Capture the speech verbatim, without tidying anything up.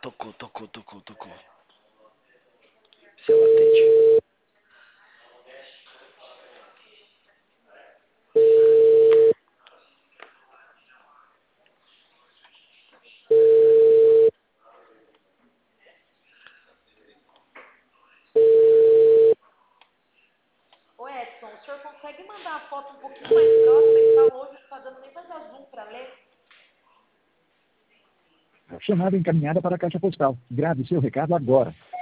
tocou, tocou, tocou, tocou. Se ela atende. Ô Edson, o senhor consegue mandar a foto um pouquinho mais próxima? Ele tá longe, não tá dando nem pra dar zoom pra ler. Chamada encaminhada para a caixa postal. Grave seu recado agora.